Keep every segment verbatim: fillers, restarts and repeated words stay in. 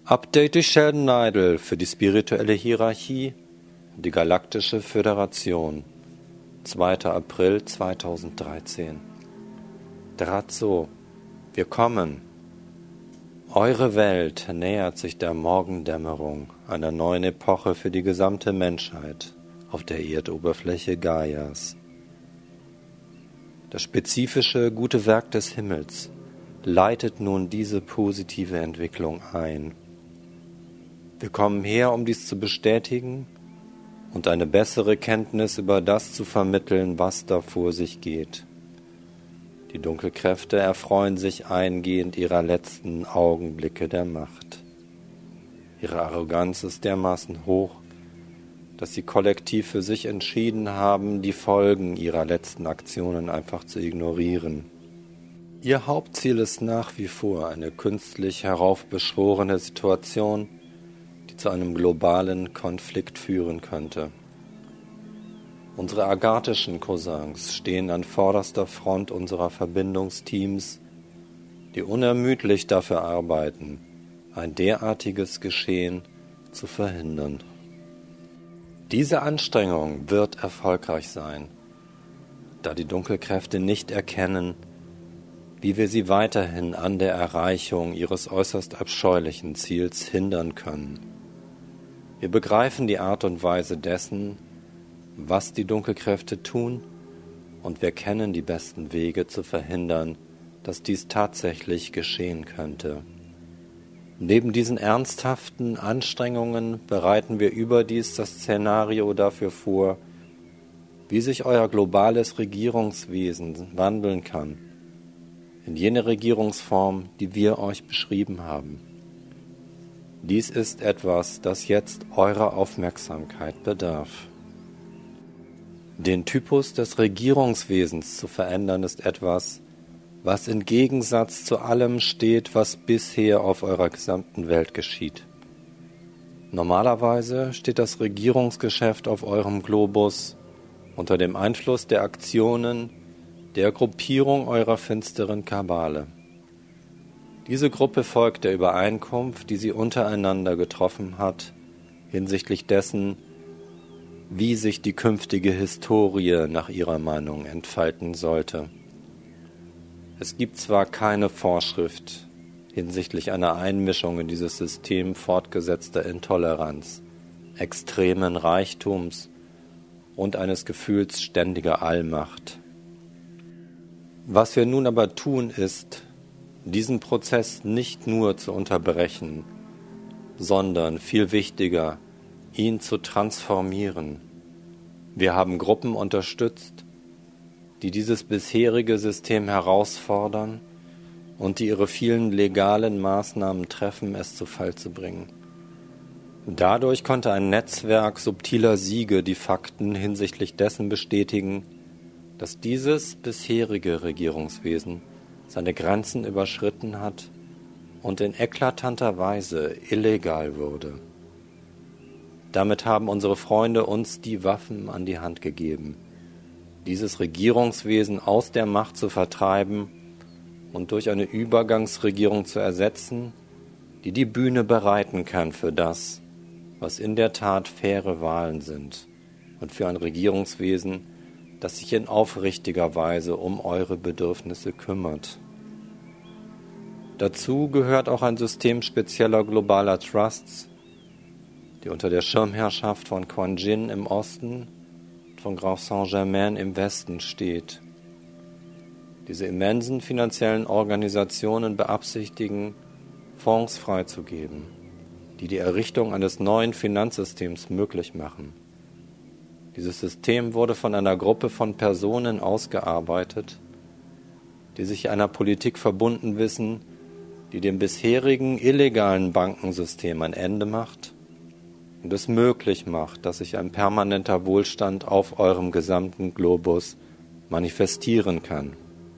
Update durch Sheldon Neidl für die spirituelle Hierarchie und die galaktische Föderation. zweiter April zweitausenddreizehn. Gerade so, wir kommen. Eure Welt nähert sich der Morgendämmerung, einer neuen Epoche für die gesamte Menschheit auf der Erdoberfläche Gaias. Das spezifische gute Werk des Himmels leitet nun diese positive Entwicklung ein. Wir kommen her, um dies zu bestätigen und eine bessere Kenntnis über das zu vermitteln, was da vor sich geht. Die Dunkelkräfte erfreuen sich eingehend ihrer letzten Augenblicke der Macht. Ihre Arroganz ist dermaßen hoch, dass sie kollektiv für sich entschieden haben, die Folgen ihrer letzten Aktionen einfach zu ignorieren. Ihr Hauptziel ist nach wie vor eine künstlich heraufbeschworene Situation, die zu einem globalen Konflikt führen könnte. Unsere agatischen Cousins stehen an vorderster Front unserer Verbindungsteams, die unermüdlich dafür arbeiten, ein derartiges Geschehen zu verhindern. Diese Anstrengung wird erfolgreich sein, da die Dunkelkräfte nicht erkennen, wie wir sie weiterhin an der Erreichung ihres äußerst abscheulichen Ziels hindern können. Wir begreifen die Art und Weise dessen, was die Dunkelkräfte tun, und wir kennen die besten Wege zu verhindern, dass dies tatsächlich geschehen könnte. Neben diesen ernsthaften Anstrengungen bereiten wir überdies das Szenario dafür vor, wie sich euer globales Regierungswesen wandeln kann, in jene Regierungsform, die wir euch beschrieben haben. Dies ist etwas, das jetzt eurer Aufmerksamkeit bedarf. Den Typus des Regierungswesens zu verändern, ist etwas, was im Gegensatz zu allem steht, was bisher auf eurer gesamten Welt geschieht. Normalerweise steht das Regierungsgeschäft auf eurem Globus unter dem Einfluss der Aktionen der Gruppierung eurer finsteren Kabale. Diese Gruppe folgt der Übereinkunft, die sie untereinander getroffen hat, hinsichtlich dessen, wie sich die künftige Historie nach ihrer Meinung entfalten sollte. Es gibt zwar keine Vorschrift hinsichtlich einer Einmischung in dieses System fortgesetzter Intoleranz, extremen Reichtums und eines Gefühls ständiger Allmacht. Was wir nun aber tun, ist, diesen Prozess nicht nur zu unterbrechen, sondern viel wichtiger, ihn zu transformieren. Wir haben Gruppen unterstützt, die dieses bisherige System herausfordern und die ihre vielen legalen Maßnahmen treffen, es zu Fall zu bringen. Dadurch konnte ein Netzwerk subtiler Siege die Fakten hinsichtlich dessen bestätigen, dass dieses bisherige Regierungswesen seine Grenzen überschritten hat und in eklatanter Weise illegal wurde. Damit haben unsere Freunde uns die Waffen an die Hand gegeben, dieses Regierungswesen aus der Macht zu vertreiben und durch eine Übergangsregierung zu ersetzen, die die Bühne bereiten kann für das, was in der Tat faire Wahlen sind, und für ein Regierungswesen, das sich in aufrichtiger Weise um eure Bedürfnisse kümmert. Dazu gehört auch ein System spezieller globaler Trusts, die unter der Schirmherrschaft von Quan Yin im Osten und von Grand Saint-Germain im Westen steht. Diese immensen finanziellen Organisationen beabsichtigen, Fonds freizugeben, die die Errichtung eines neuen Finanzsystems möglich machen. Dieses System wurde von einer Gruppe von Personen ausgearbeitet, die sich einer Politik verbunden wissen, die dem bisherigen illegalen Bankensystem ein Ende macht und es möglich macht, dass sich ein permanenter Wohlstand auf eurem gesamten Globus manifestieren kann.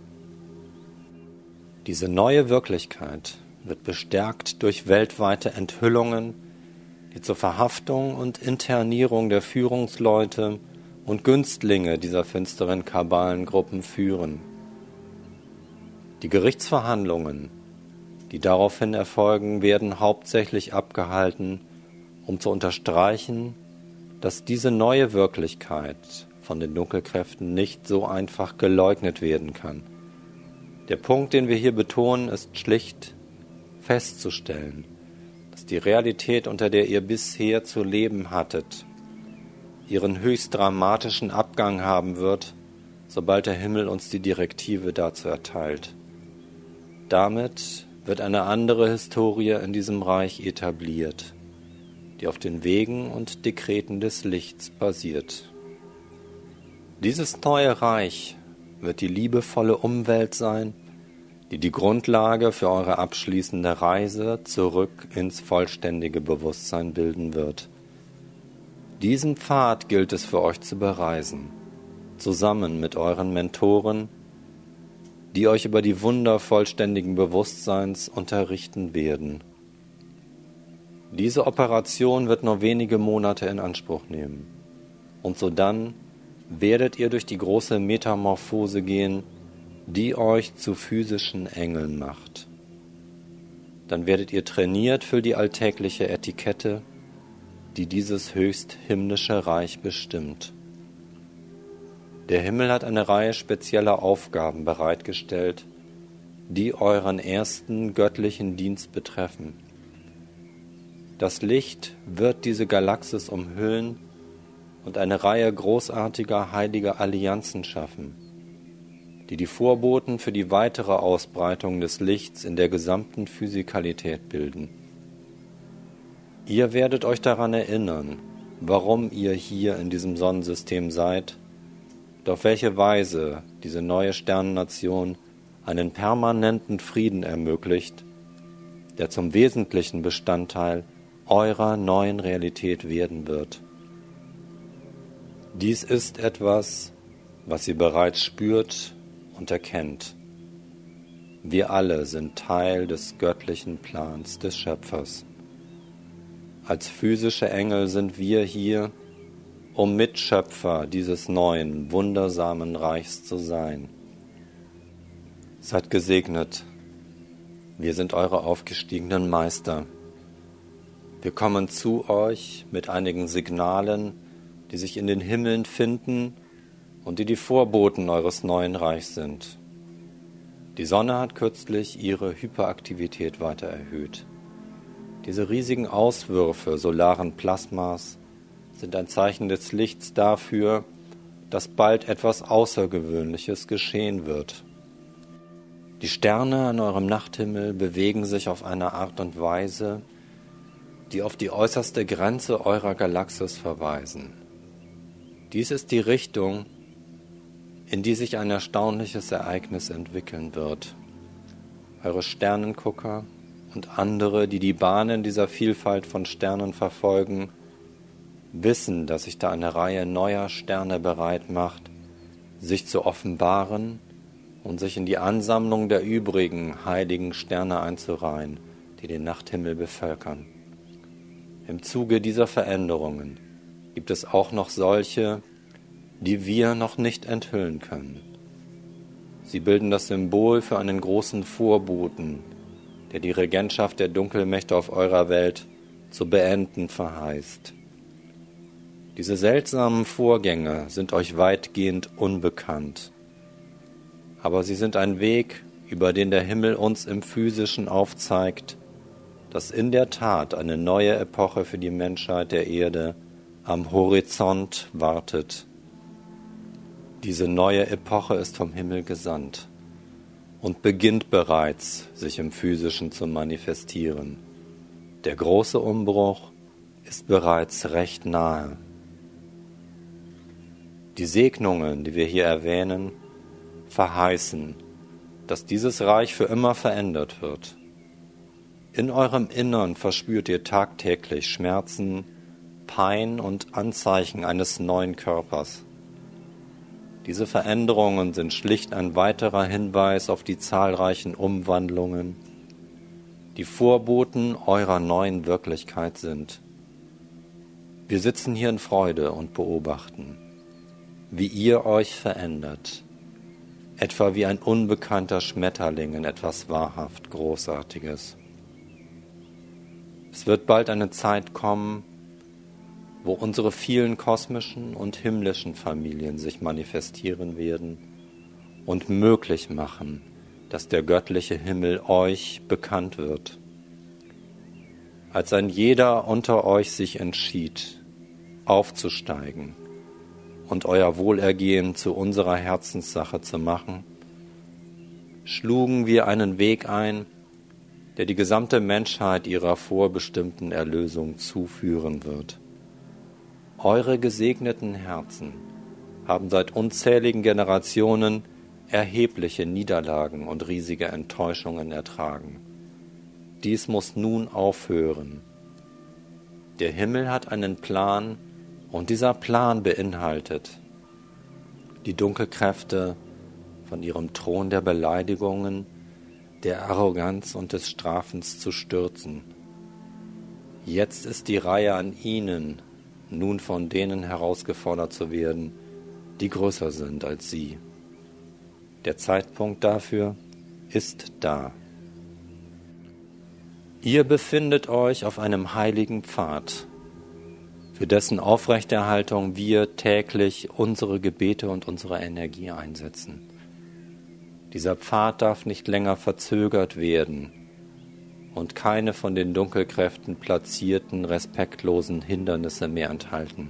Diese neue Wirklichkeit wird bestärkt durch weltweite Enthüllungen, die zur Verhaftung und Internierung der Führungsleute und Günstlinge dieser finsteren Kabalengruppen führen. Die Gerichtsverhandlungen, die daraufhin erfolgen, werden hauptsächlich abgehalten, um zu unterstreichen, dass diese neue Wirklichkeit von den Dunkelkräften nicht so einfach geleugnet werden kann. Der Punkt, den wir hier betonen, ist schlicht festzustellen, dass die Realität, unter der ihr bisher zu leben hattet, ihren höchst dramatischen Abgang haben wird, sobald der Himmel uns die Direktive dazu erteilt. Damit wird eine andere Historie in diesem Reich etabliert, die auf den Wegen und Dekreten des Lichts basiert. Dieses neue Reich wird die liebevolle Umwelt sein, die die Grundlage für eure abschließende Reise zurück ins vollständige Bewusstsein bilden wird. Diesen Pfad gilt es für euch zu bereisen, zusammen mit euren Mentoren, die euch über die Wunder vollständigen Bewusstseins unterrichten werden. Diese Operation wird nur wenige Monate in Anspruch nehmen, und sodann werdet ihr durch die große Metamorphose gehen, die euch zu physischen Engeln macht. Dann werdet ihr trainiert für die alltägliche Etikette, die dieses höchst himmlische Reich bestimmt. Der Himmel hat eine Reihe spezieller Aufgaben bereitgestellt, die euren ersten göttlichen Dienst betreffen. Das Licht wird diese Galaxis umhüllen und eine Reihe großartiger heiliger Allianzen schaffen, die die Vorboten für die weitere Ausbreitung des Lichts in der gesamten Physikalität bilden. Ihr werdet euch daran erinnern, warum ihr hier in diesem Sonnensystem seid und auf welche Weise diese neue Sternennation einen permanenten Frieden ermöglicht, der zum wesentlichen Bestandteil eurer neuen Realität werden wird. Dies ist etwas, was ihr bereits spürt und erkennt. Wir alle sind Teil des göttlichen Plans des Schöpfers. Als physische Engel sind wir hier, um Mitschöpfer dieses neuen, wundersamen Reichs zu sein. Seid gesegnet. Wir sind eure aufgestiegenen Meister. Wir kommen zu euch mit einigen Signalen, die sich in den Himmeln finden und die die Vorboten eures neuen Reichs sind. Die Sonne hat kürzlich ihre Hyperaktivität weiter erhöht. Diese riesigen Auswürfe solaren Plasmas sind ein Zeichen des Lichts dafür, dass bald etwas Außergewöhnliches geschehen wird. Die Sterne an eurem Nachthimmel bewegen sich auf eine Art und Weise, die auf die äußerste Grenze eurer Galaxis verweisen. Dies ist die Richtung, in die sich ein erstaunliches Ereignis entwickeln wird. Eure Sternengucker und andere, die die Bahnen dieser Vielfalt von Sternen verfolgen, wissen, dass sich da eine Reihe neuer Sterne bereit macht, sich zu offenbaren und sich in die Ansammlung der übrigen heiligen Sterne einzureihen, die den Nachthimmel bevölkern. Im Zuge dieser Veränderungen gibt es auch noch solche, die wir noch nicht enthüllen können. Sie bilden das Symbol für einen großen Vorboten, der die Regentschaft der Dunkelmächte auf eurer Welt zu beenden verheißt. Diese seltsamen Vorgänge sind euch weitgehend unbekannt, aber sie sind ein Weg, über den der Himmel uns im Physischen aufzeigt, dass in der Tat eine neue Epoche für die Menschheit der Erde am Horizont wartet. Diese neue Epoche ist vom Himmel gesandt und beginnt bereits, sich im Physischen zu manifestieren. Der große Umbruch ist bereits recht nahe. Die Segnungen, die wir hier erwähnen, verheißen, dass dieses Reich für immer verändert wird. In eurem Innern verspürt ihr tagtäglich Schmerzen, Pein und Anzeichen eines neuen Körpers. Diese Veränderungen sind schlicht ein weiterer Hinweis auf die zahlreichen Umwandlungen, die Vorboten eurer neuen Wirklichkeit sind. Wir sitzen hier in Freude und beobachten, wie ihr euch verändert. etwa wie ein unbekannter Schmetterling in etwas wahrhaft Großartiges. Es wird bald eine Zeit kommen, wo unsere vielen kosmischen und himmlischen Familien sich manifestieren werden und möglich machen, dass der göttliche Himmel euch bekannt wird. Als ein jeder unter euch sich entschied, aufzusteigen und euer Wohlergehen zu unserer Herzenssache zu machen, schlugen wir einen Weg ein, der die gesamte Menschheit ihrer vorbestimmten Erlösung zuführen wird. Eure gesegneten Herzen haben seit unzähligen Generationen erhebliche Niederlagen und riesige Enttäuschungen ertragen. Dies muss nun aufhören. Der Himmel hat einen Plan, und dieser Plan beinhaltet, die Dunkelkräfte von ihrem Thron der Beleidigungen, der Arroganz und des Strafens zu stürzen. Jetzt ist die Reihe an ihnen, nun von denen herausgefordert zu werden, die größer sind als sie. Der Zeitpunkt dafür ist da. Ihr befindet euch auf einem heiligen Pfad, für dessen Aufrechterhaltung wir täglich unsere Gebete und unsere Energie einsetzen. Dieser Pfad darf nicht länger verzögert werden und keine von den Dunkelkräften platzierten, respektlosen Hindernisse mehr enthalten.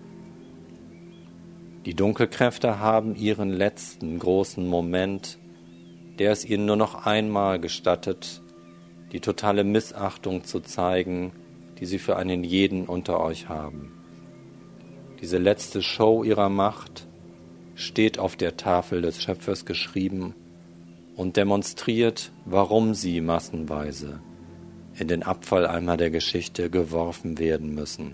Die Dunkelkräfte haben ihren letzten großen Moment, der es ihnen nur noch einmal gestattet, die totale Missachtung zu zeigen, die sie für einen jeden unter euch haben. Diese letzte Show ihrer Macht steht auf der Tafel des Schöpfers geschrieben und demonstriert, warum sie massenweise in den Abfalleimer der Geschichte geworfen werden müssen.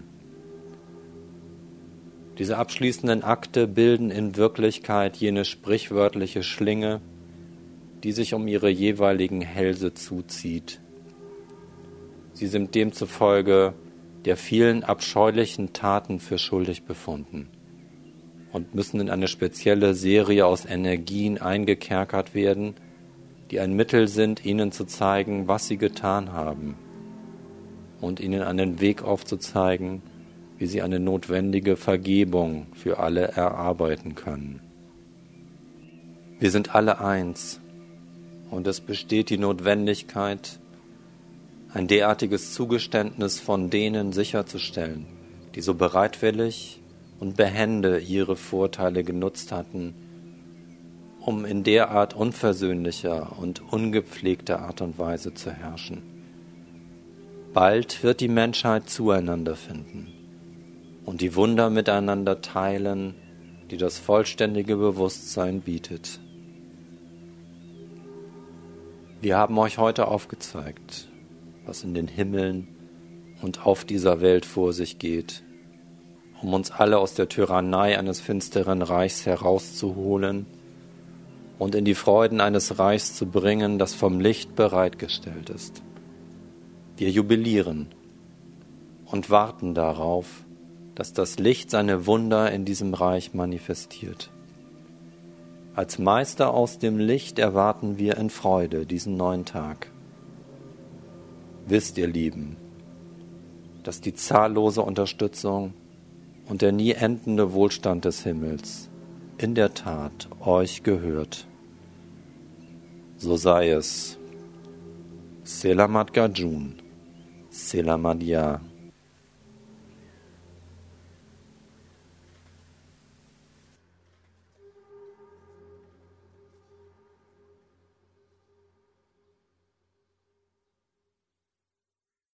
Diese abschließenden Akte bilden in Wirklichkeit jene sprichwörtliche Schlinge, die sich um ihre jeweiligen Hälse zuzieht. Sie sind demzufolge der vielen abscheulichen Taten für schuldig befunden und müssen in eine spezielle Serie aus Energien eingekerkert werden, die ein Mittel sind, ihnen zu zeigen, was sie getan haben und ihnen einen Weg aufzuzeigen, wie sie eine notwendige Vergebung für alle erarbeiten können. Wir sind alle eins und es besteht die Notwendigkeit, ein derartiges Zugeständnis von denen sicherzustellen, die so bereitwillig und behende ihre Vorteile genutzt hatten, um in derart unversöhnlicher und ungepflegter Art und Weise zu herrschen. Bald wird die Menschheit zueinander finden und die Wunder miteinander teilen, die das vollständige Bewusstsein bietet. Wir haben euch heute aufgezeigt, was in den Himmeln und auf dieser Welt vor sich geht, um uns alle aus der Tyrannei eines finsteren Reichs herauszuholen und in die Freuden eines Reichs zu bringen, das vom Licht bereitgestellt ist. Wir jubilieren und warten darauf, dass das Licht seine Wunder in diesem Reich manifestiert. Als Meister aus dem Licht erwarten wir in Freude diesen neuen Tag. Wisst ihr, Lieben, dass die zahllose Unterstützung und der nie endende Wohlstand des Himmels in der Tat euch gehört. So sei es. Selamat Gajun, Selamat Ya.